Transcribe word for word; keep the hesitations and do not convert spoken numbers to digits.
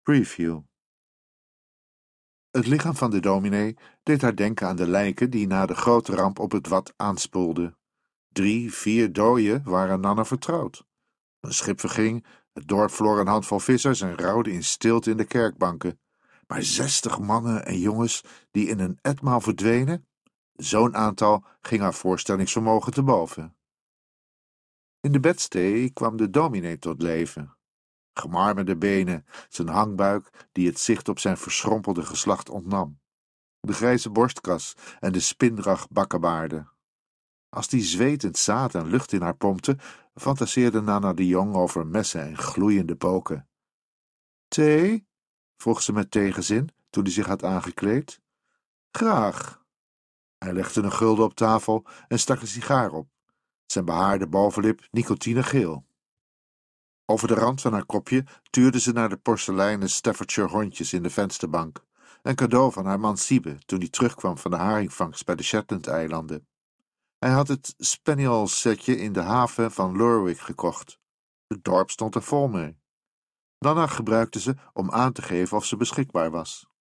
Preview. Het lichaam van de dominee deed haar denken aan de lijken die na de grote ramp op het Wad aanspoelden. Drie, vier dooien waren Nanna vertrouwd. Een schip verging, het dorp verloor een handvol vissers en rouwde in stilte in de kerkbanken. Maar zestig mannen en jongens die in een etmaal verdwenen, zo'n aantal ging haar voorstellingsvermogen te boven. In de bedstee kwam de dominee tot leven. Gemarmerde benen, zijn hangbuik die het zicht op zijn verschrompelde geslacht ontnam. De grijze borstkas en de spinrag bakkenbaarden. Als die zwetend zaad en lucht in haar pompte, fantaseerde Nana de Jong over messen en gloeiende poken. Thee? Vroeg ze met tegenzin, toen hij zich had aangekleed. Graag. Hij legde een gulden op tafel en stak een sigaar op. Zijn behaarde bovenlip nicotinegeel. Over de rand van haar kopje tuurde ze naar de porseleinen Staffordshire hondjes in de vensterbank. Een cadeau van haar man Siebe toen hij terugkwam van de haringvangst bij de Shetland-eilanden. Hij had het spaniel-setje in de haven van Lerwick gekocht. Het dorp stond er vol mee. Nana gebruikte ze om aan te geven of ze beschikbaar was.